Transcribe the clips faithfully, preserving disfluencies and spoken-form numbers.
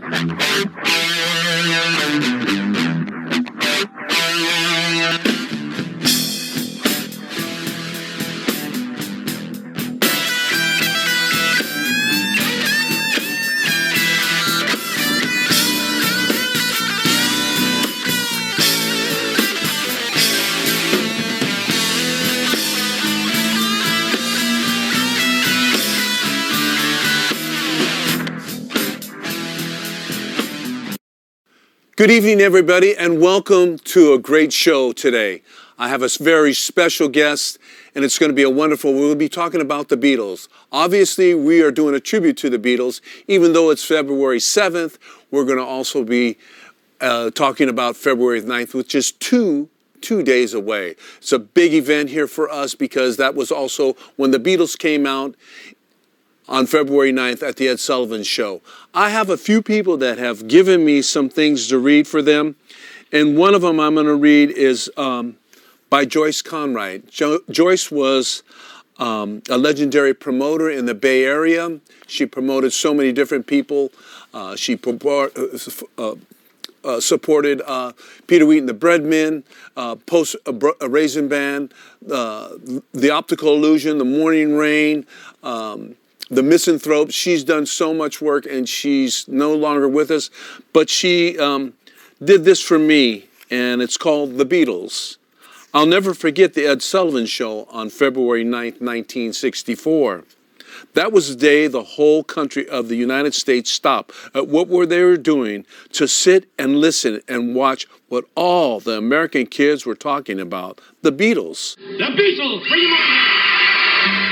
Good evening, everybody, and welcome to a great show today. I have a very special guest, and it's going to be a wonderful, we'll be talking about the Beatles. Obviously, we are doing a tribute to the Beatles. Even though it's February seventh, we're going to also be uh, talking about February ninth, which is two two days away. It's a big event here for us because that was also when the Beatles came out on February ninth at the Ed Sullivan Show. I have a few people that have given me some things to read for them, and one of them I'm going to read is um, by Joyce Conrad. Jo- Joyce was um, a legendary promoter in the Bay Area. She promoted so many different people. Uh, she pro- uh, uh, supported uh, Peter Wheaton, the Breadmen, uh, Post a, a Raisin Band, uh, The Optical Illusion, The Morning Rain, um, The Misanthropes. She's done so much work, and she's no longer with us. But she um, did this for me, and it's called The Beatles. I'll never forget the Ed Sullivan Show on February ninth, nineteen sixty-four. That was the day the whole country of the United States stopped at what were they were doing to sit and listen and watch what all the American kids were talking about, the Beatles. The Beatles, bring them on!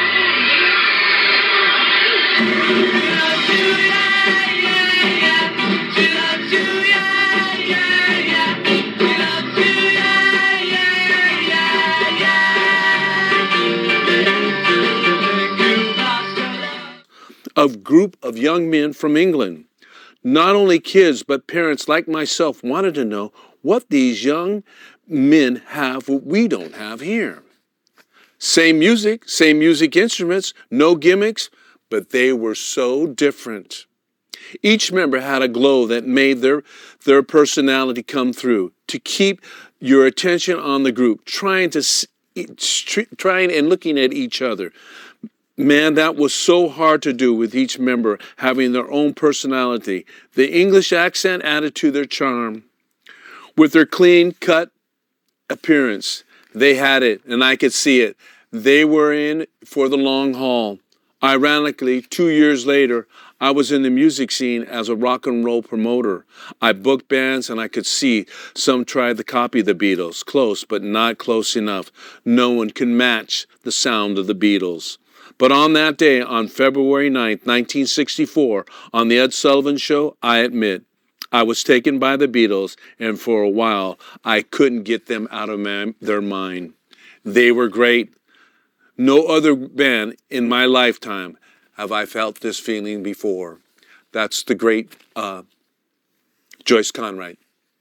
A group of young men from England. Not only kids, but parents like myself wanted to know what these young men have what we don't have here. Same music, same music instruments, no gimmicks, but they were so different. Each member had a glow that made their, their personality come through. To keep your attention on the group, trying to trying and looking at each other. Man, that was so hard to do with each member having their own personality. The English accent added to their charm. With their clean-cut appearance, they had it, and I could see it. They were in for the long haul. Ironically, two years later, I was in the music scene as a rock and roll promoter. I booked bands, and I could see some tried to copy the Beatles. Close, but not close enough. No one can match the sound of the Beatles. But on that day, on February ninth, nineteen sixty-four, on the Ed Sullivan Show, I admit, I was taken by the Beatles, and for a while, I couldn't get them out of my, their mind. They were great. No other band in my lifetime have I felt this feeling before. That's the great uh, Joyce Conrad.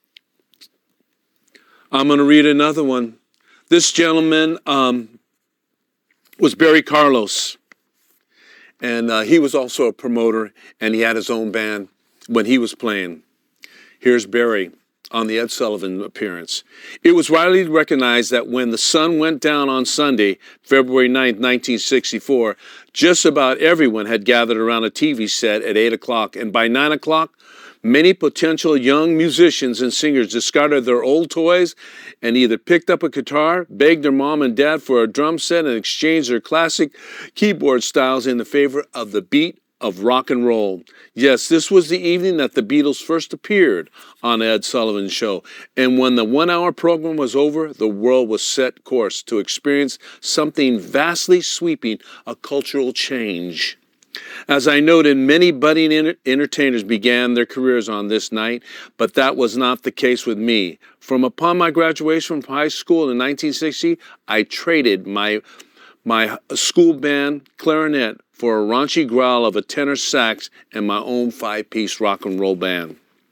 I'm going to read another one. This gentleman um, was Barry Carlos, and uh, he was also a promoter, and he had his own band when he was playing. Here's Barry on the Ed Sullivan appearance. It was widely recognized that when the sun went down on Sunday, February ninth, nineteen sixty-four, just about everyone had gathered around a T V set at eight o'clock, and by nine o'clock, many potential young musicians and singers discarded their old toys and either picked up a guitar, begged their mom and dad for a drum set, and exchanged their classic keyboard styles in the favor of the beat of rock and roll. Yes, this was the evening that the Beatles first appeared on Ed Sullivan Show. And when the one-hour program was over, the world was set course to experience something vastly sweeping, a cultural change. As I noted, many budding enter- entertainers began their careers on this night, but that was not the case with me. From upon my graduation from high school in nineteen sixty, I traded my, my school band clarinet for a raunchy growl of a tenor sax and my own five-piece rock and roll band.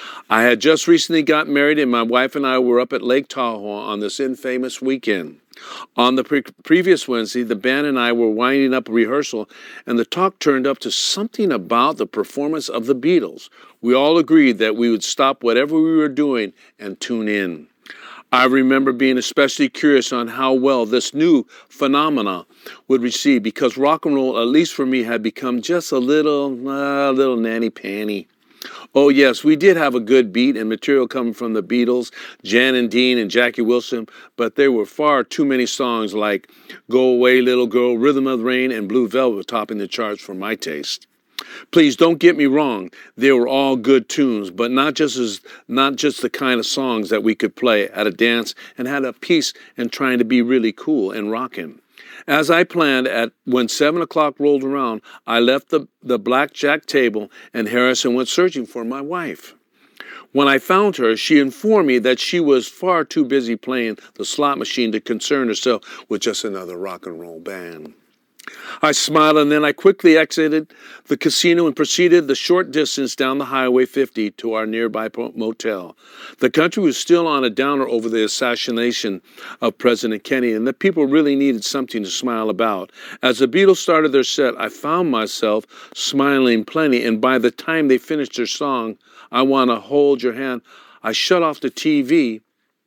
I had just recently got married, and my wife and I were up at Lake Tahoe on this infamous weekend. On the pre- previous Wednesday, the band and I were winding up a rehearsal, and the talk turned up to something about the performance of the Beatles. We all agreed that we would stop whatever we were doing and tune in. I remember being especially curious on how well this new phenomena would receive, because rock and roll, at least for me, had become just a little, uh, little nanny-panny. Oh, yes, we did have a good beat and material coming from the Beatles, Jan and Dean and Jackie Wilson, but there were far too many songs like Go Away, Little Girl, Rhythm of the Rain, and Blue Velvet topping the charts for my taste. Please don't get me wrong, they were all good tunes, but not just as not just the kind of songs that we could play at a dance and had a piece in trying to be really cool and rockin'. As I planned, at when seven o'clock rolled around, I left the, the blackjack table and Harrison went searching for my wife. When I found her, she informed me that she was far too busy playing the slot machine to concern herself with just another rock and roll band. I smiled, and then I quickly exited the casino and proceeded the short distance down the Highway fifty to our nearby motel. The country was still on a downer over the assassination of President Kennedy, and the people really needed something to smile about. As the Beatles started their set, I found myself smiling plenty, and by the time they finished their song, I Want to Hold Your Hand, I shut off the T V.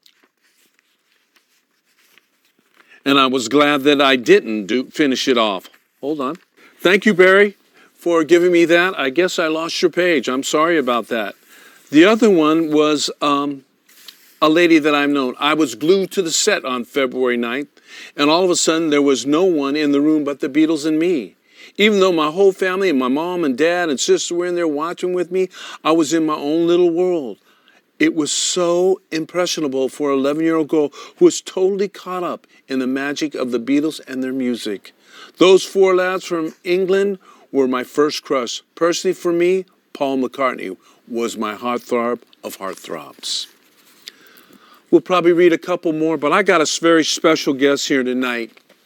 And I was glad that I didn't do, finish it off. Hold on. Thank you, Barry, for giving me that. I guess I lost your page. I'm sorry about that. The other one was um, a lady that I've known. I was glued to the set on February ninth, and all of a sudden there was no one in the room but the Beatles and me. Even though my whole family and my mom and dad and sister were in there watching with me, I was in my own little world. It was so impressionable for an eleven-year-old girl who was totally caught up in the magic of the Beatles and their music. Those four lads from England were my first crush. Personally, for me, Paul McCartney was my heartthrob of heartthrobs. We'll probably read a couple more, but I got a very special guest here tonight.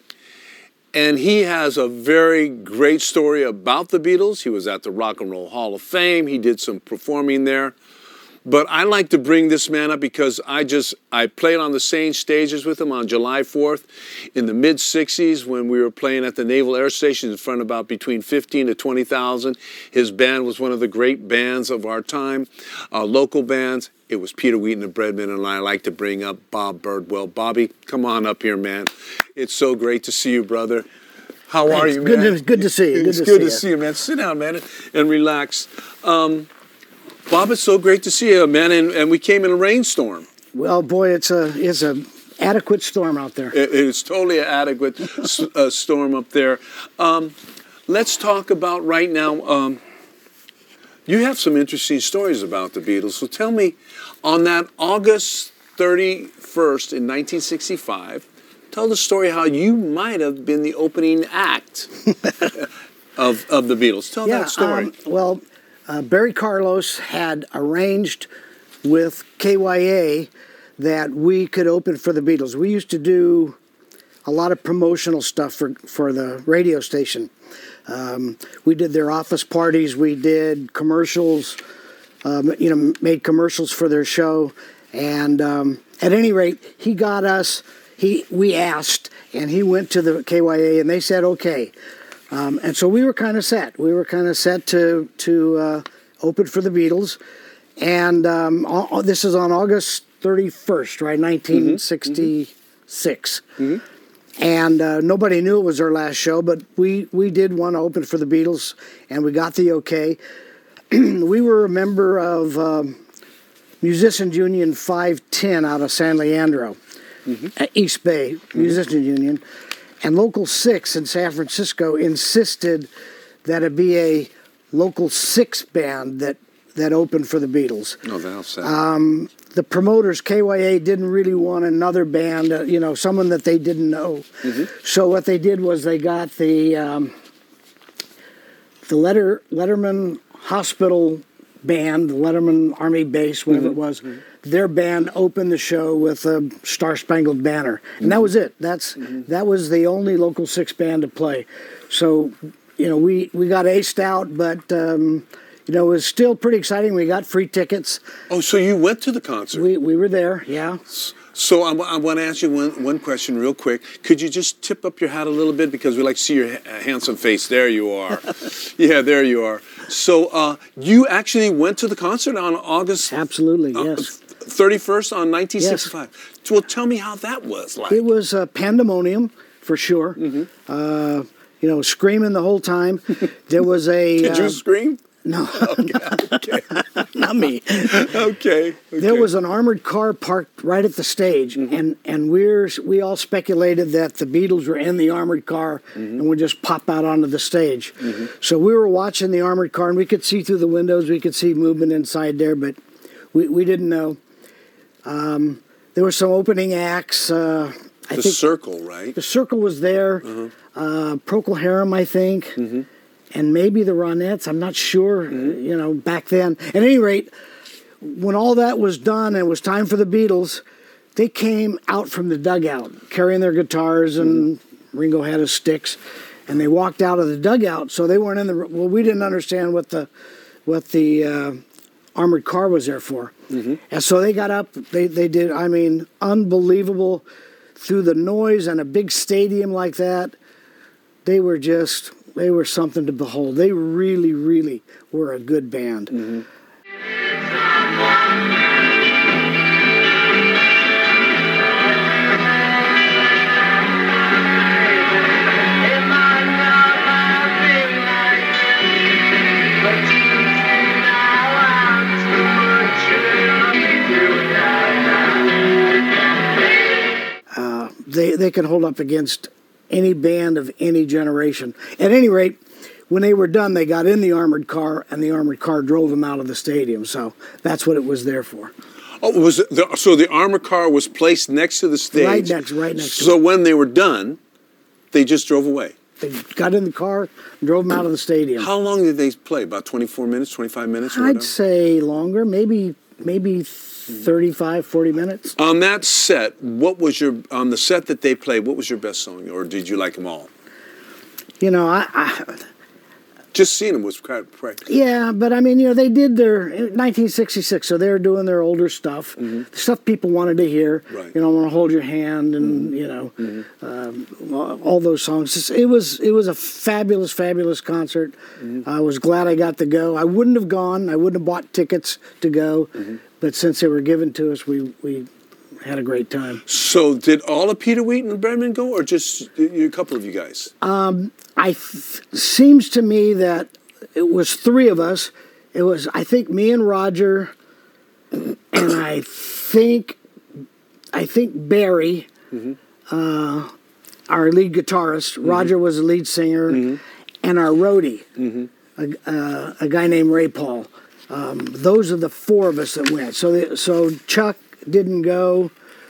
And he has a very great story about the Beatles. He was at the Rock and Roll Hall of Fame. He did some performing there. But I like to bring this man up because I just, I played on the same stages with him on July fourth in the mid sixties when we were playing at the Naval Air Station in front of about between fifteen to twenty thousand. His band was one of the great bands of our time, uh, local bands. It was Peter Wheaton of Breadman, and I like to bring up Bob Birdwell. Bobby, come on up here, man. It's so great to see you, brother. How Thanks. are you, good man? To, good to see you. Good it's to good see to see you, man. Sit down, man, and relax. Um, Bob, it's so great to see you, man, and, and we came in a rainstorm. Well, boy, it's a it's a adequate storm out there. It, it's totally an adequate uh, storm up there. Um, let's talk about right now. Um, you have some interesting stories about the Beatles. So tell me, on that August thirty-first in nineteen sixty-five, tell the story how you might have been the opening act of, of the Beatles. Tell yeah, that story. Um, well, uh, Barry Carlos had arranged with K Y A that we could open for the Beatles. We used to do a lot of promotional stuff for, for the radio station. Um, we did their office parties. We did commercials, um, you know, made commercials for their show. And um, at any rate, he got us, he we asked, and he went to the K Y A, and they said, okay. Um, and so we were kind of set. We were kind of set to, to uh, open for the Beatles. And um, all, this is on August thirty-first, right, nineteen sixty-six. Mm-hmm. And uh, nobody knew it was our last show, but we, we did want to open for the Beatles, and we got the okay. We were a member of um, Musicians Union five ten out of San Leandro, mm-hmm. at East Bay, mm-hmm. Musicians Union. And Local six in San Francisco insisted that it be a Local six band that, that opened for the Beatles. Oh, that's sad. Um, the promoters, K Y A, didn't really want another band, uh, you know, someone that they didn't know. Mm-hmm. So what they did was they got the um, the Letter, Letterman Hospital band, the Letterman Army Base, whatever mm-hmm. it was. Mm-hmm. Their band opened the show with a Star Spangled Banner, and mm-hmm. that was it. That's mm-hmm. that was the only Local six band to play. So, you know, we, we got aced out, but um, you know, it was still pretty exciting. We got free tickets. Oh, so you went to the concert? We we were there, yeah. So I, I want to ask you one, one question real quick. Could you just tip up your hat a little bit because we like to see your ha- handsome face. There you are. Yeah, there you are. So uh, you actually went to the concert on August Absolutely, uh, yes. thirty-first on nineteen sixty-five. Yes. Well, tell me how that was like. It was uh, pandemonium for sure. Mm-hmm. Uh, you know, screaming the whole time. There was a. Did uh, you scream? No, Okay. not me. Okay. okay. There was an armored car parked right at the stage, mm-hmm. and and we're we all speculated that the Beatles were in the armored car mm-hmm. and would just pop out onto the stage. Mm-hmm. So we were watching the armored car, and we could see through the windows, we could see movement inside there, but we we didn't know. Um, there were some opening acts. Uh, I the think Circle, right? The Circle was there. Mm-hmm. Uh, Procol Harum, I think. Mm-hmm. And maybe the Ronettes, I'm not sure, mm-hmm. you know, back then. At any rate, when all that was done and it was time for the Beatles, they came out from the dugout carrying their guitars, and mm-hmm. Ringo had his sticks, and they walked out of the dugout. So they weren't in the, well, we didn't understand what the, what the uh, armored car was there for. Mm-hmm. And so they got up, they, they did, I mean, unbelievable through the noise and a big stadium like that. They were just... They were something to behold. They really, really were a good band. Mm-hmm. Uh, they they can hold up against any band of any generation. At any rate, when they were done, they got in the armored car, and the armored car drove them out of the stadium. So that's what it was there for. Oh, was it the, so the armored car was placed next to the stage? Right next, right next. So to it. when they were done, they just drove away. They got in the car, and drove them out of the stadium. How long did they play? About twenty-four minutes, twenty-five minutes? Or I'd whatever? say longer, maybe maybe thirty-five, forty minutes. On that set, what was your on the set that they played? What was your best song, or did you like them all? You know, I. I Just seeing them was quite practical. Yeah, but I mean, you know, they did their nineteen sixty-six, so they were doing their older stuff, mm-hmm. the stuff people wanted to hear. Right. You know, I Want to Hold Your Hand, and mm-hmm. you know, mm-hmm. um, all those songs. It was it was a fabulous, fabulous concert. Mm-hmm. I was glad I got to go. I wouldn't have gone. I wouldn't have bought tickets to go, mm-hmm. but since they were given to us, we we had a great time. So, did all of Peter Wheaton and Bradman go, or just a couple of you guys? Um. I th- seems to me that it was three of us. It was, I think, me and Roger, and I think, I think Barry, mm-hmm. uh, our lead guitarist. Mm-hmm. Roger was the lead singer, mm-hmm. and our roadie, mm-hmm. a, uh, a guy named Ray Paul. Um, those are the four of us that went. So, the, so Chuck didn't go.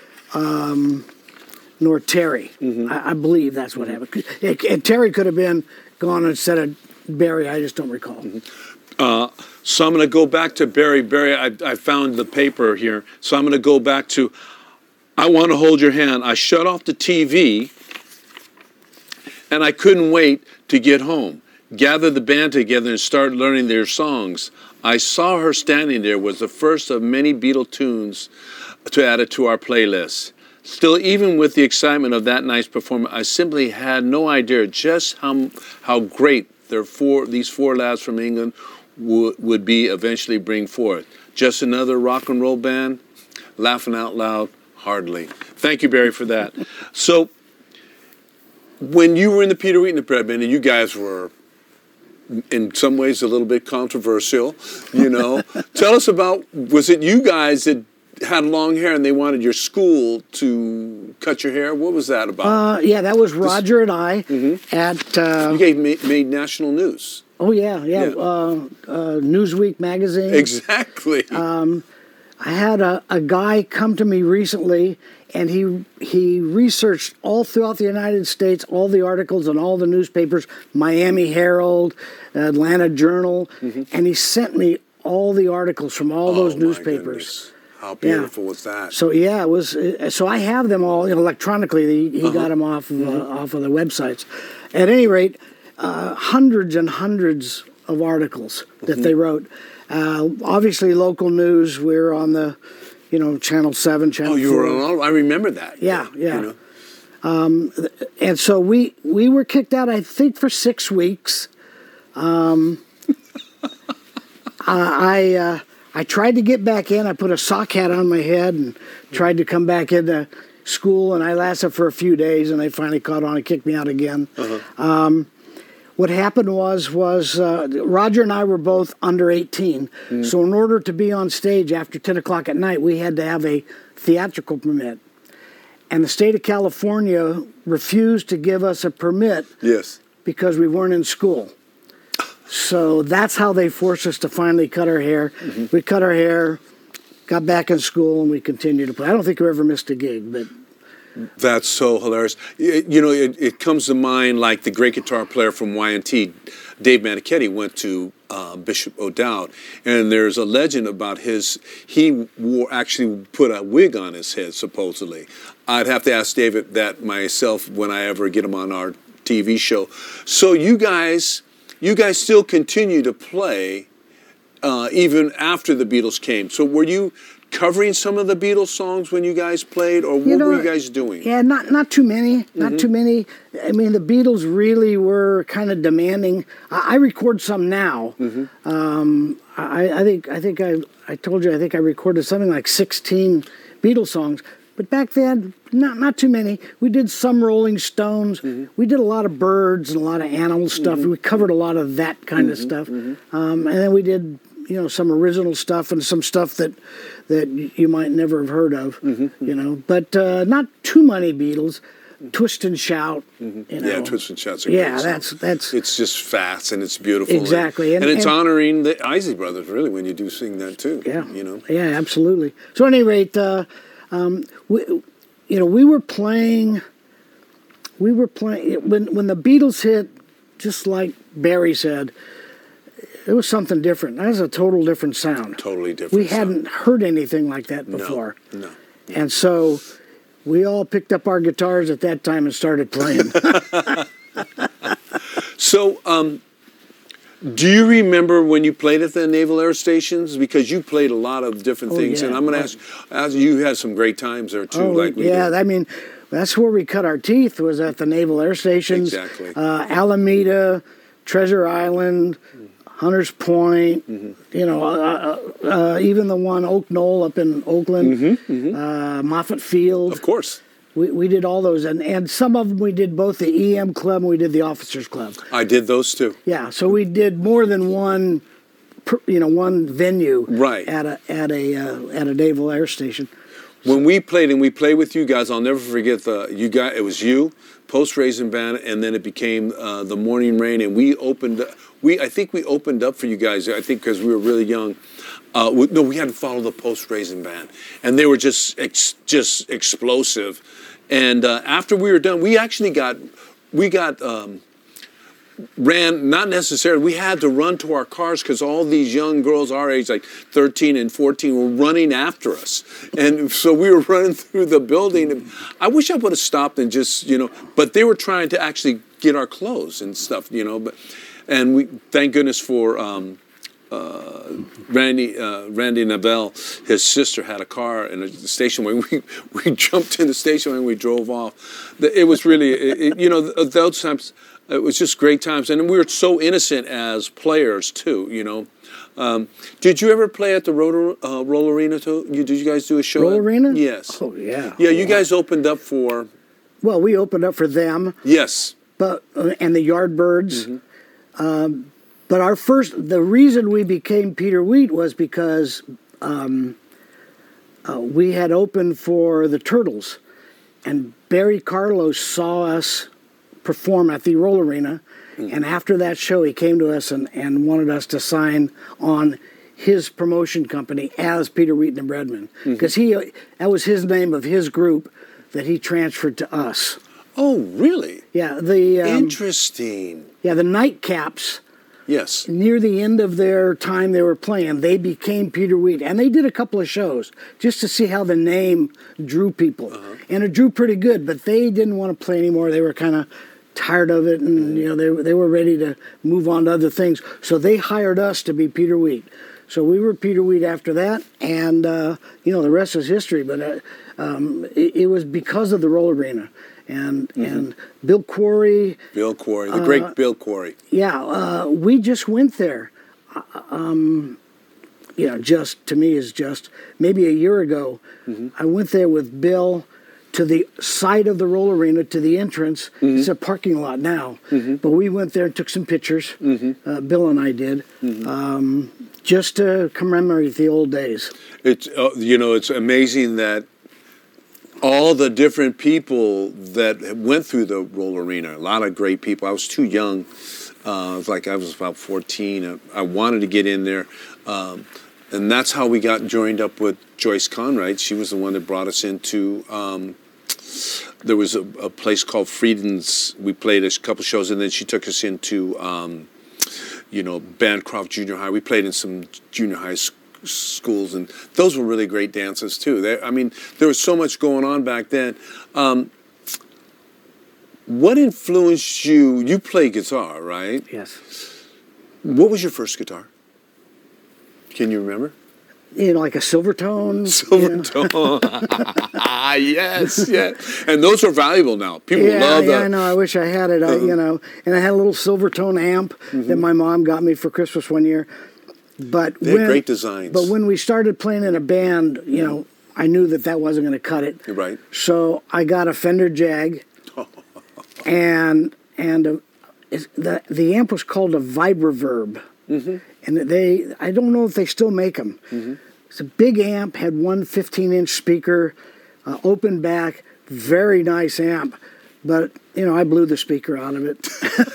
Um, Nor Terry. Mm-hmm. I, I believe that's what mm-hmm. happened. It, it, Terry could have been gone instead of Barry. I just don't recall. Mm-hmm. Uh, so I'm going to go back to Barry. Barry, I, I found the paper here. So I'm going to go back to I Want to Hold Your Hand. I shut off the T V, and I couldn't wait to get home. Gather the band together and start learning their songs. I Saw Her Standing There was the first of many Beatle tunes to add it to our playlist. Still, even with the excitement of that night's performance, I simply had no idea just how how great their four these four lads from England would would be eventually bring forth. Just another rock and roll band? Laughing out loud? Hardly. Thank you, Barry, for that. So, when you were in the Peter Wheaton and Bradman, and you guys were in some ways a little bit controversial, you know, tell us about, was it you guys that had long hair and they wanted your school to cut your hair? What was that about? Uh, yeah, that was Roger and I mm-hmm. at... Uh, you gave made, made national news. Oh, yeah, yeah. yeah. Uh, uh, Newsweek magazine. Exactly. Um, I had a, a guy come to me recently, and he he researched all throughout the United States, all the articles in all the newspapers, Miami Herald, Atlanta Journal, mm-hmm. and he sent me all the articles from all oh, those my newspapers. Goodness. How beautiful yeah. was that? So yeah, it was. So I have them all, you know, electronically. He, he uh-huh. got them off of, mm-hmm. uh, off of the websites. At any rate, uh, hundreds and hundreds of articles that mm-hmm. they wrote. Uh, obviously, local news. We're on the, you know, Channel Seven, Channel. Oh, you four. were on all. I remember that. Yeah, yeah. You know? um, and so we we were kicked out, I think, for six weeks. Um, I uh, I tried to get back in. I put a sock hat on my head and tried to come back into school, and I lasted for a few days, and they finally caught on and kicked me out again. Uh-huh. Um, what happened was was uh, Roger and I were both under eighteen, mm. so in order to be on stage after ten o'clock at night, we had to have a theatrical permit. And the state of California refused to give us a permit yes. because we weren't in school. So that's how they forced us to finally cut our hair. Mm-hmm. We cut our hair, got back in school, and we continued to play. I don't think we ever missed a gig, but... That's so hilarious. You know, it, it comes to mind like the great guitar player from Y and T, Dave Manichetti, went to uh, Bishop O'Dowd, and there's a legend about his, he wore, actually put a wig on his head, supposedly. I'd have to ask David that myself when I ever get him on our T V show. So you guys... You guys still continue to play uh, even after the Beatles came. So were you covering some of the Beatles songs when you guys played, or what you know, were you guys doing? Yeah, not not too many, not mm-hmm. too many. I mean, the Beatles really were kind of demanding. I, I record some now. Mm-hmm. Um, I, I think I think I I told you I think I recorded something like sixteen Beatles songs. But back then, not not too many. We did some Rolling Stones. Mm-hmm. We did a lot of Birds and a lot of animal stuff. Mm-hmm. We covered a lot of that kind mm-hmm. of stuff. Mm-hmm. Um, and then we did, you know, some original stuff and some stuff that that you might never have heard of, mm-hmm. you know. But uh, not too many Beatles. Twist and Shout. Mm-hmm. You know. Yeah, Twist and Shout's a yeah, great that's song. that's. It's just fast and it's beautiful. Exactly, and, and, and it's and, honoring the Isley Brothers really when you do sing that too. Yeah, you know. Yeah, absolutely. So at any rate, uh, um, we. You know, we were playing, we were playing, when when the Beatles hit, just like Barry said, it was something different. That was a total different sound. Totally different We sound. hadn't heard anything like that before. No, no. And so we all picked up our guitars at that time and started playing. So, um, do you remember when you played at the Naval Air Stations? Because you played a lot of different oh, things, yeah. and I'm going to ask, ask, you had some great times there too. Oh, like we yeah, did. I mean, that's where we cut our teeth, was at the Naval Air Stations. Exactly. Uh, Alameda, Treasure Island, Hunters Point, mm-hmm. you know, uh, uh, even the one Oak Knoll up in Oakland, mm-hmm, mm-hmm. Uh, Moffett Field. Of course. We we did all those, and, and some of them we did both the E M Club and we did the Officers Club. I did those too. Yeah, so we did more than one, you know, one venue right. at a at a uh, at a Naval Air Station. When we played, and we played with you guys, I'll never forget the you got. It was you, Post Raisin Band, and then it became uh, the Morning Rain, and we opened. We I think we opened up for you guys. I think because we were really young. Uh, we, no, we had to follow the Post Raisin Band, and they were just ex, just explosive. And uh, after we were done, we actually got we got. Um, ran, not necessarily, we had to run to our cars because all these young girls our age, like thirteen and fourteen, were running after us. And so we were running through the building. And I wish I would have stopped and just, you know, but they were trying to actually get our clothes and stuff, you know. But And we, thank goodness for um, uh, Randy uh, Randy Navell, his sister had a car in the station wagon. We, we jumped in the station wagon and we drove off. It was really, it, it, you know, those times, it was just great times, and we were so innocent as players too. You know, um, did you ever play at the Roller, uh, Roll Arena too? You, did you guys do a show? Roll at, Arena? Yes. Oh yeah. Yeah, you guys opened up for. Well, we opened up for them. Yes. But uh, and the Yardbirds. Mm-hmm. Um, but our first, the reason we became Peter Wheat was because um, uh, we had opened for the Turtles, and Barry Carlos saw us perform at the Roll Arena, mm-hmm. and after that show he came to us and, and wanted us to sign on his promotion company as Peter Wheaton and Breadman, because mm-hmm. he that was his name of his group that he transferred to us. Oh, really? Yeah, the um, interesting. Yeah, the Nightcaps. Yes. Near the end of their time they were playing, they became Peter Wheat, and they did a couple of shows just to see how the name drew people, uh-huh. and it drew pretty good. But they didn't want to play anymore. They were kind of tired of it, and you know they they were ready to move on to other things. So they hired us to be Peter Wheat. So we were Peter Wheat after that, and uh, you know the rest is history. But uh, um, it, it was because of the Roll Arena, and mm-hmm. and Bill Quarry. Bill Quarry, the great uh, Bill Quarry. Yeah, uh, we just went there. Um, you know, just to me is just maybe a year ago. Mm-hmm. I went there with Bill to the side of the Roll Arena, to the entrance. Mm-hmm. It's a parking lot now, mm-hmm. but we went there and took some pictures. Mm-hmm. Uh, Bill and I did, mm-hmm. um, just to commemorate the old days. It's uh, you know, it's amazing that all the different people that went through the Roll Arena. A lot of great people. I was too young. Uh, it was like I was about fourteen. I, I wanted to get in there. Um, and that's how we got joined up with Joyce Conrad. She was the one that brought us into, um, there was a, a place called Frieden's. We played a couple shows, and then she took us into, um, you know, Bancroft Junior High. We played in some junior high sc- schools, and those were really great dances, too. They, I mean, there was so much going on back then. Um, what influenced you? You play guitar, right? Yes. What was your first guitar? Can you remember? You know, like a Silvertone. Silvertone. You know? Yes, yes. And those are valuable now. People yeah, love that. Yeah, I know. I wish I had it. I, you know, and I had a little Silvertone amp mm-hmm. that my mom got me for Christmas one year. But they when, had great designs. But when we started playing in a band, you mm-hmm. know, I knew that that wasn't going to cut it. You're right. So I got a Fender Jag, and and a, the the amp was called a Vibreverb. Mm-hmm. And they, I don't know if they still make them. Mm-hmm. It's a big amp, had one fifteen-inch speaker, uh, open back, very nice amp. But, you know, I blew the speaker out of it.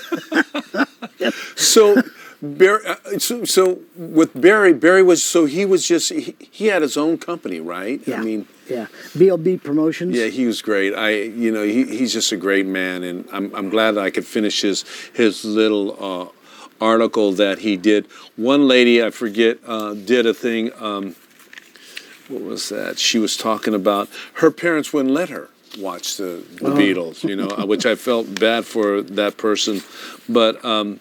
so, Barry, uh, so, so with Barry, Barry was, so he was just, he, he had his own company, right? Yeah. I mean, yeah. B L B Promotions. Yeah, he was great. I, you know, he, he's just a great man, and I'm, I'm glad that I could finish his, his little, uh, article that he did. One lady, I forget, uh, did a thing, um, what was that? She was talking about her parents wouldn't let her watch the, the oh. Beatles, you know, which I felt bad for that person. But um,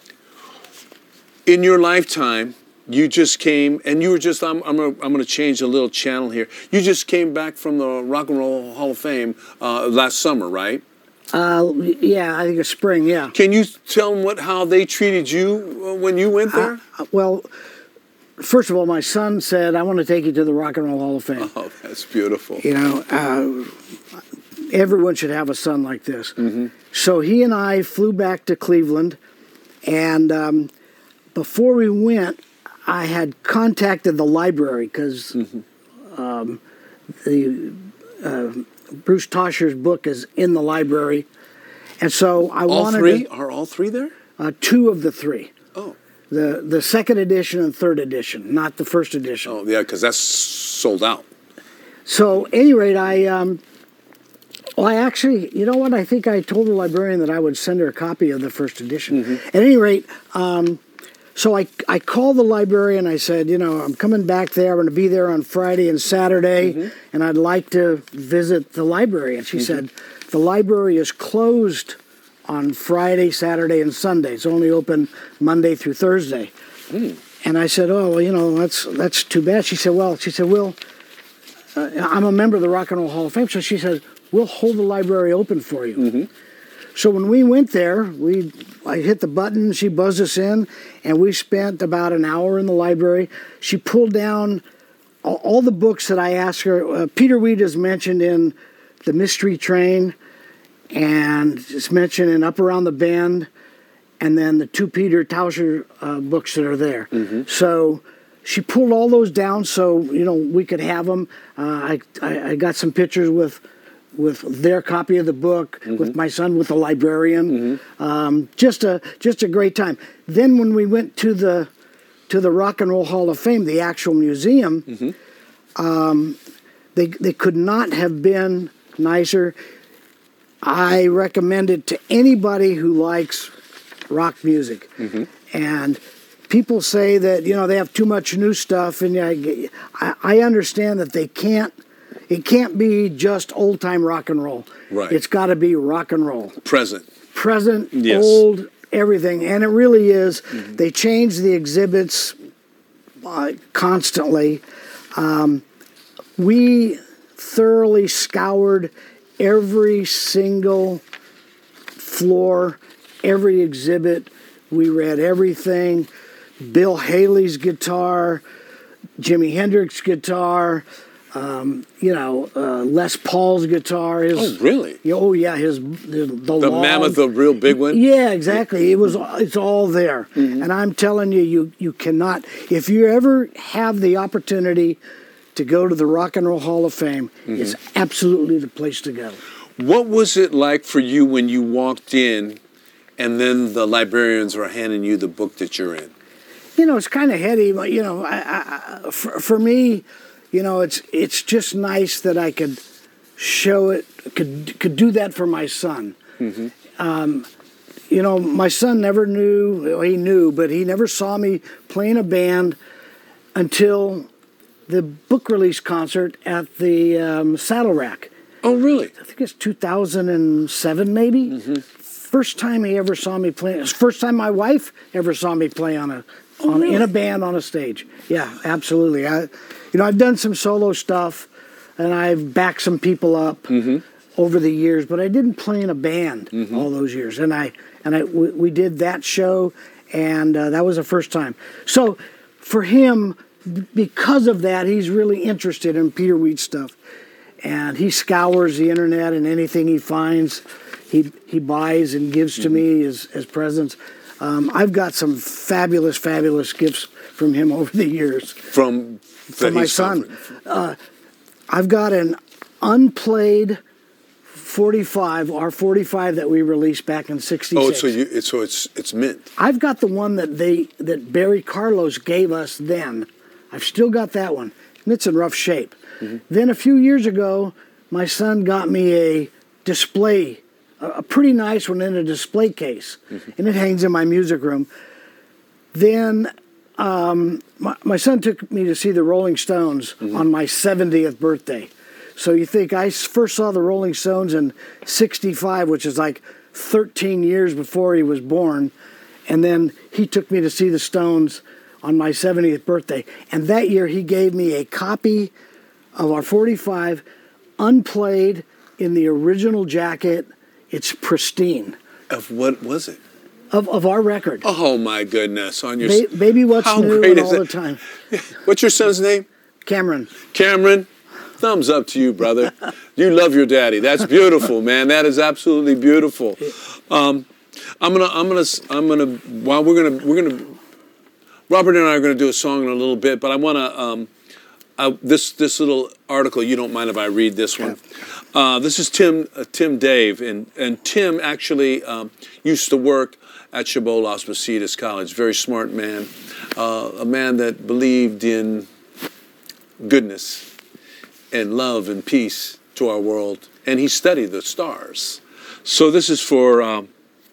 in your lifetime, you just came, and you were just, I'm, I'm going I'm to change a little channel here. You just came back from the Rock and Roll Hall of Fame uh, last summer, right? Uh, yeah, I think it's spring, yeah. Can you tell them what, how they treated you when you went there? Uh, well, first of all, my son said, I want to take you to the Rock and Roll Hall of Fame. Oh, that's beautiful. You know, uh, everyone should have a son like this. Mm-hmm. So he and I flew back to Cleveland, and um, before we went, I had contacted the library, because mm-hmm. um, the... Uh, Bruce Toscher's book is in the library, and so I all wanted three to, are all three there. Uh, two of the three. Oh, the the second edition and third edition, not the first edition. Oh, yeah, because that's sold out. So, at any rate, I um, well, I actually, you know what? I think I told the librarian that I would send her a copy of the first edition. Mm-hmm. At any rate. Um, So I, I called the librarian. I said, you know, I'm coming back there. I'm going to be there on Friday and Saturday, mm-hmm. and I'd like to visit the library. And she mm-hmm. said, the library is closed on Friday, Saturday, and Sunday. It's only open Monday through Thursday. Mm. And I said, oh, well, you know, that's that's too bad. She said, well, she said, Will, uh, I'm a member of the Rock and Roll Hall of Fame. So she said, we'll hold the library open for you. Mm-hmm. So when we went there, we I hit the button, she buzzed us in, and we spent about an hour in the library. She pulled down all, all the books that I asked her. Uh, Peter Wheat is mentioned in The Mystery Train, and it's mentioned in Up Around the Bend, and then the two Peter Tauscher uh, books that are there. Mm-hmm. So she pulled all those down so, you know, we could have them. Uh, I, I, I got some pictures with... with their copy of the book, mm-hmm. with my son, with the librarian, mm-hmm. um, just a just a great time. Then when we went to the to the Rock and Roll Hall of Fame, the actual museum, mm-hmm. um, they they could not have been nicer. I recommend it to anybody who likes rock music, mm-hmm. and people say that you know they have too much new stuff, and I I understand that they can't. It can't be just old-time rock and roll. Right. It's got to be rock and roll. Present. present, Yes. old, everything. And it really is. Mm-hmm. They change the exhibits uh, constantly. Um, we thoroughly scoured every single floor, every exhibit. We read everything. Bill Haley's guitar, Jimi Hendrix guitar, um, you know, uh, Les Paul's guitar. His, Oh, really? Oh, yeah. His the, the, The log. Mammoth, the real big one? Yeah, exactly. It was. It's all there. Mm-hmm. And I'm telling you, you you cannot. If you ever have the opportunity to go to the Rock and Roll Hall of Fame, mm-hmm. it's absolutely the place to go. What was it like for you when you walked in, and then the librarians were handing you the book that you're in? You know, it's kind of heady. You know, I, I, for, for me, you know, it's it's just nice that I could show it, could could do that for my son. Mm-hmm. Um, you know, my son never knew. Well, he knew, but he never saw me playing a band until the book release concert at the um, Saddle Rack. Oh, really? I think it's two thousand seven, maybe. Mm-hmm. First time he ever saw me play. First time my wife ever saw me play on a. Oh, on, really? In a band on a stage. Yeah, absolutely. I, you know, I've done some solo stuff, and I've backed some people up mm-hmm. over the years, but I didn't play in a band mm-hmm. all those years. And I and I we, we did that show, and uh, that was the first time. So for him, because of that, he's really interested in Peter Wheat stuff, and he scours the internet, and anything he finds, he he buys and gives mm-hmm. to me as as presents. Um, I've got some fabulous, fabulous gifts from him over the years. From, from my son. Uh, I've got an unplayed forty-five, our forty-five that we released back in sixty-six. Oh, so you, so it's it's mint. I've got the one that they that Barry Carlos gave us then. I've still got that one, and it's in rough shape. Mm-hmm. Then a few years ago, my son got me a display. A pretty nice one in a display case, mm-hmm. and it hangs in my music room. Then um, my, my son took me to see the Rolling Stones mm-hmm. on my seventieth birthday. So you think I first saw the Rolling Stones in sixty-five, which is like thirteen years before he was born, and then he took me to see the Stones on my seventieth birthday. And that year he gave me a copy of our forty-five, unplayed, in the original jacket. It's pristine. Of what was it? Of of our record. Oh my goodness! On your ba- baby, what's how new great and is all it? the time. What's your son's name? Cameron. Cameron. Thumbs up to you, brother. You love your daddy. That's beautiful, man. That is absolutely beautiful. Um, I'm gonna, I'm gonna, I'm gonna. While we're gonna, we're gonna. Robert and I are gonna do a song in a little bit, but I wanna. Um, I, this this little article. You don't mind if I read this one? Uh, this is Tim uh, Tim Dave, and and Tim actually um, used to work at Chabot Las Positas College. Very smart man, uh, a man that believed in goodness and love and peace to our world, and he studied the stars. So this is for um,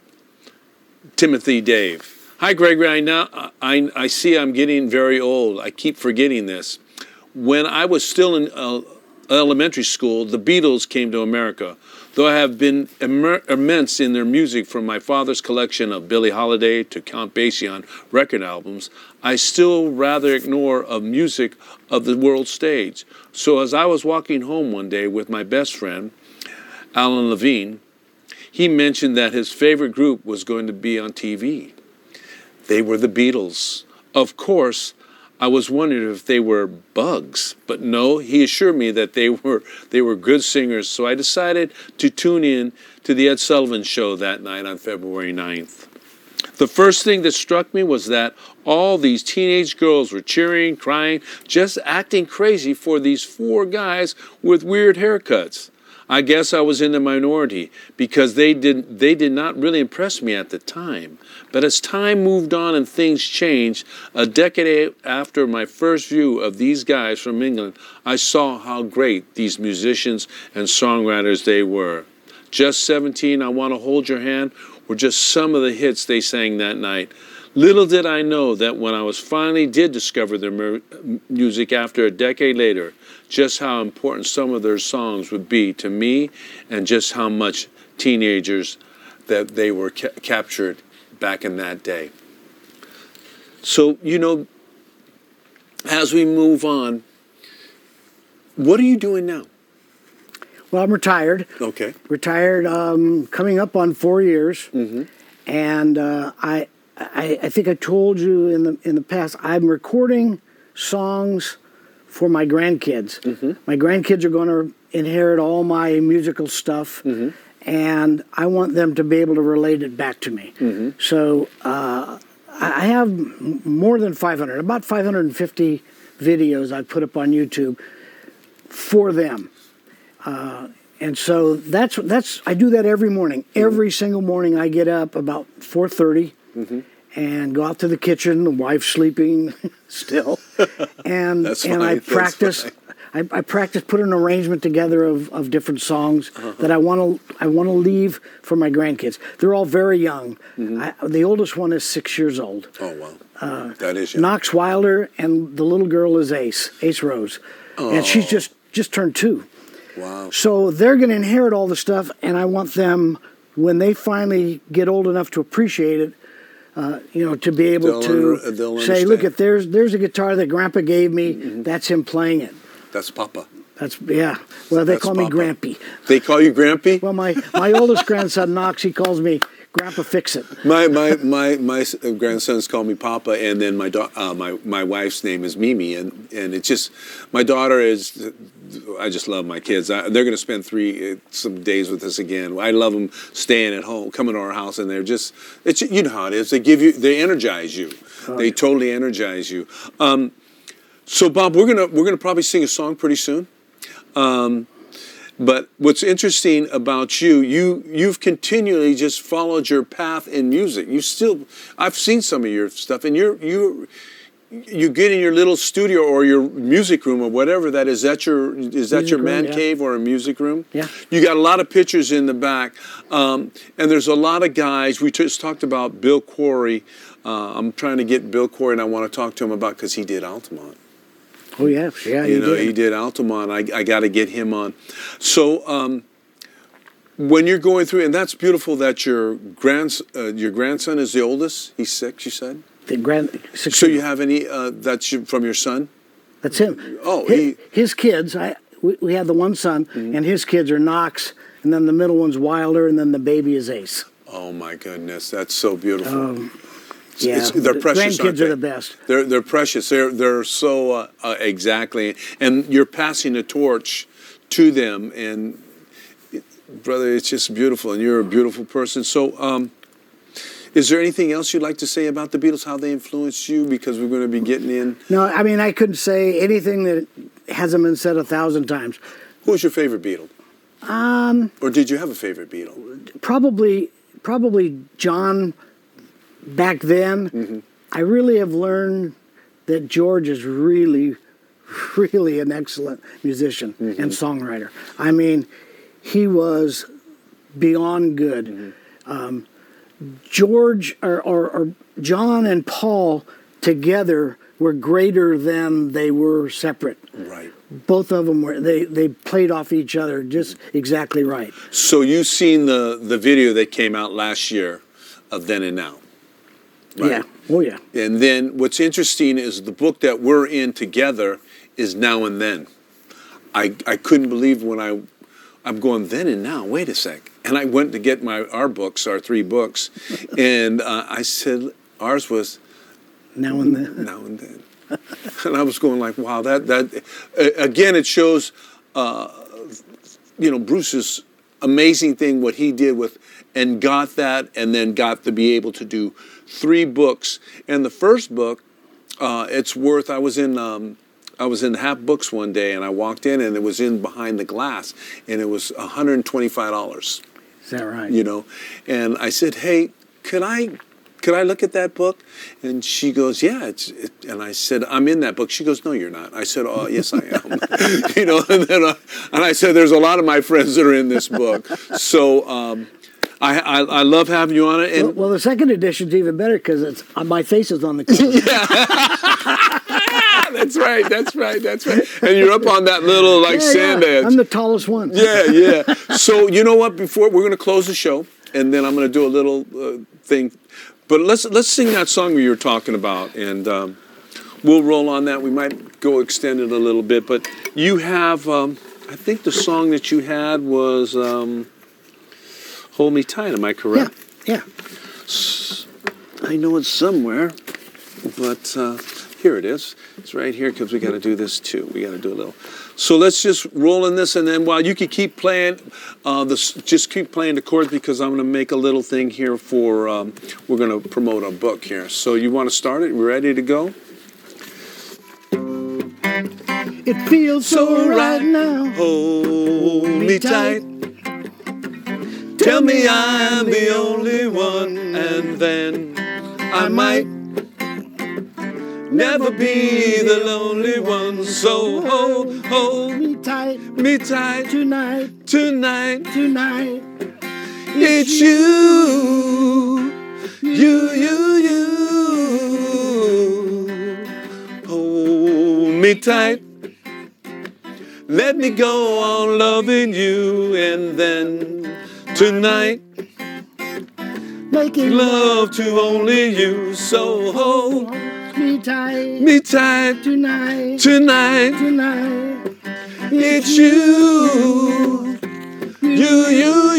Timothy Dave. Hi, Gregory. I now I I see I'm getting very old. I keep forgetting this. When I was still in uh, elementary school, the Beatles came to America. Though I have been immer- immense in their music from my father's collection of Billie Holiday to Count Basie on record albums, I still rather ignore of music of the world stage. So as I was walking home one day with my best friend, Alan Levine, he mentioned that his favorite group was going to be on T V. They were the Beatles. Of course, I was wondering if they were bugs, but no, he assured me that they were they were good singers, so I decided to tune in to the Ed Sullivan Show that night on February ninth. The first thing that struck me was that all these teenage girls were cheering, crying, just acting crazy for these four guys with weird haircuts. I guess I was in the minority because they did, they did not really impress me at the time. But as time moved on and things changed, a decade after my first view of these guys from England, I saw how great these musicians and songwriters they were. Just seventeen, I Want to Hold Your Hand were just some of the hits they sang that night. Little did I know that when I was finally did discover their mu- music after a decade later, just how important some of their songs would be to me and just how much teenagers that they were ca- captured back in that day. So, you know, as we move on, what are you doing now? Well, I'm retired. Okay. Retired, um, coming up on four years, Mm-hmm. and uh, I, I, I think I told you in the in the past I'm recording songs for my grandkids. Mm-hmm. My grandkids are going to inherit all my musical stuff, Mm-hmm. and I want them to be able to relate it back to me. Mm-hmm. So uh, I I have m- more than five hundred, about five hundred fifty videos I put up on YouTube for them. Uh, and so that's that's I do that every morning. Mm-hmm. Every single morning I get up about four thirty Mm-hmm. and go out to the kitchen. The wife's sleeping still, and That's and fine, I that's practice. fine. I, I practice put an arrangement together of, of different songs Uh-huh. that I want to I want to leave for my grandkids. They're all very young. Mm-hmm. I, the oldest one is six years old. Oh, wow. that is young. Knox Wilder, and the little girl is Ace, Ace Rose, and she's Oh. just just turned two. Wow. So they're going to inherit all the stuff, and I want them, when they finally get old enough to appreciate it, uh, you know, to be able They'll to under- they'll say, "Look, understand. at there's there's a guitar that Grandpa gave me. That's him playing it." That's Papa. That's yeah. Well, they That's call me Papa. Grampy. They call you Grampy? Well, my my oldest grandson Knox, he calls me Grandpa Fix It. My my my my s- grandsons call me Papa, and then my da- uh, my my wife's name is Mimi, and and it's just my daughter is. I just love my kids. I, they're going to spend three uh, some days with us again. I love them staying at home, coming to our house, and they're just it's you know how it is. They give you, they energize you. They totally energize you. Um, so Bob, we're gonna we're gonna probably sing a song pretty soon. Um, But what's interesting about you, you you've continually just followed your path in music. You still, I've seen some of your stuff, and you're you you get in your little studio or your music room or whatever that is. That your is that Music your room, man yeah. cave or a music room? Yeah. You got a lot of pictures in the back, um, and there's a lot of guys. We just talked about Bill Quarry. Uh, I'm trying to get Bill Quarry, and I want to talk to him about because he did Altamont. Oh yeah, yeah, You you know, did. he did Altamont. I, I got to get him on. So um, when you're going through, and that's beautiful that your grands, uh, your grandson is the oldest. He's six, you said. The grand. Six So you have any uh, that's you- from your son? That's him. Oh, his, he- his kids. I we, we have the one son, and his kids are Knox, and then the middle one's Wilder, and then the baby is Ace. Oh my goodness, that's so beautiful. Um, It's- yeah, it's- they're the precious. grandkids aren't they? are the best. They're they're precious. They're they're so uh, uh, exactly, and you're passing the torch to them, and brother, it's just beautiful, and you're a beautiful person. So, um, is there anything else you'd like to say about the Beatles? How they influenced you? Because we're going to be getting in. No, I mean I couldn't say anything that hasn't been said a thousand times. Who was your favorite Beatle? Um, Or did you have a favorite Beatle? probably probably John. Back then, Mm-hmm. I really have learned that George is really, really an excellent musician Mm-hmm. and songwriter. I mean, he was beyond good. Mm-hmm. Um, George or, or, or John and Paul together were greater than they were separate. Right. Both of them were. They they played off each other just exactly right. So you've seen the the video that came out last year of Then and Now. Right? Yeah. Oh yeah. And then what's interesting is the book that we're in together is Now and Then. I I couldn't believe when I I'm going then and now. Wait a sec. And I went to get my our books, our three books, and uh, I said ours was Now and then. Now and Then. And I was going like, wow, that that uh, again it shows uh, you know Bruce's amazing thing what he did with and got that and then got to be able to do three books. And the first book, uh, it's worth. I was in um, I was in Hap Books one day, and I walked in, and it was in behind the glass, and it was one hundred twenty-five dollars. Is that right? You know, and I said, hey, could I? Could I look at that book? And she goes, yeah. It's. It, and I said, I'm in that book. She goes, no, you're not. I said, oh, yes, I am. you know, and then I, and I said, there's a lot of my friends that are in this book. So um, I, I I love having you on it. And Well, well, the second edition's even better because it's uh, my face is on the cover. that's right. That's right. That's right. And you're up on that little like Yeah, sand yeah. edge. I'm the tallest one. Yeah, yeah. So you know what? Before we're going to close the show, and then I'm going to do a little uh, thing. But let's let's sing that song we were talking about, and um, we'll roll on that. We might go extend it a little bit, but you have, um, I think the song that you had was um, "Hold Me Tight." Am I correct? Yeah, yeah. I know it's somewhere, but uh, here it is. It's right here because we got to do this too. We got to do a little. So let's just roll in this, and then while you can keep playing, uh, this, just keep playing the chords because I'm going to make a little thing here for. Um, we're going to promote a book here. So you want to start it? You ready to go? It feels so right now. Hold me tight. Tell me I'm the only one, and then I might never be the lonely one. So hold, hold Me tight me tight tonight, tonight. tonight. It's you, you, you, you. Hold me tight. Let me go on loving you, and then tonight, Making love to only you. So hold me tight me tight tonight, tonight. tonight. It's you, you, you,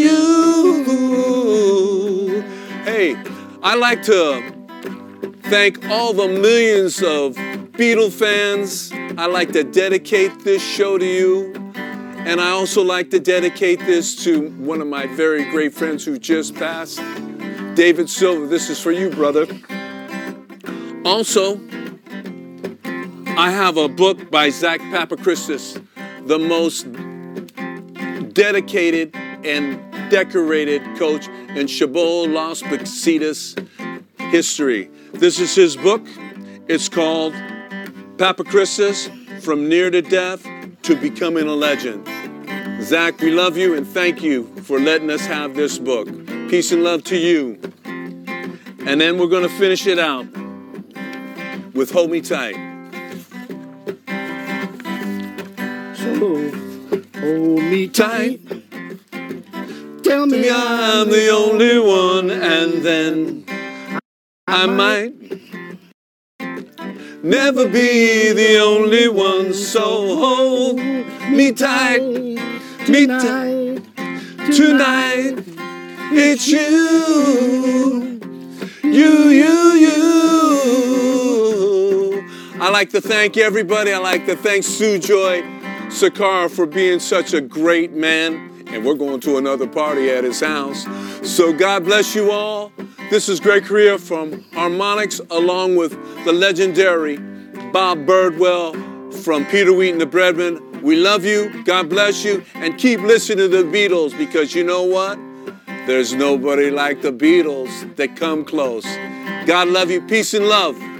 you. Hey, I like to thank all the millions of Beatle fans. I like to dedicate this show to you. And I also like to dedicate this to one of my very great friends who just passed, David Silver. This is for you, brother. Also, I have a book by Zach Papachristis, the most dedicated and decorated coach in Chabot Las Positas history. This is his book. It's called Papachristis, From Near to Death to Becoming a Legend. Zach, we love you and thank you for letting us have this book. Peace and love to you. And then we're going to finish it out with Hold Me Tight. So hold me tight. Tell me I'm the only one, and then I might never be the only one. So hold me tight, me tight tonight. It's you, you, you, you. I like to thank everybody. I like to thank Sujoy Sakara for being such a great man. And we're going to another party at his house. So God bless you all. This is Greg Correa from Harmonics, along with the legendary Bob Birdwell from Peter Wheaton the Breadman. We love you. God bless you. And keep listening to the Beatles, because you know what? There's nobody like the Beatles that come close. God love you. Peace and love.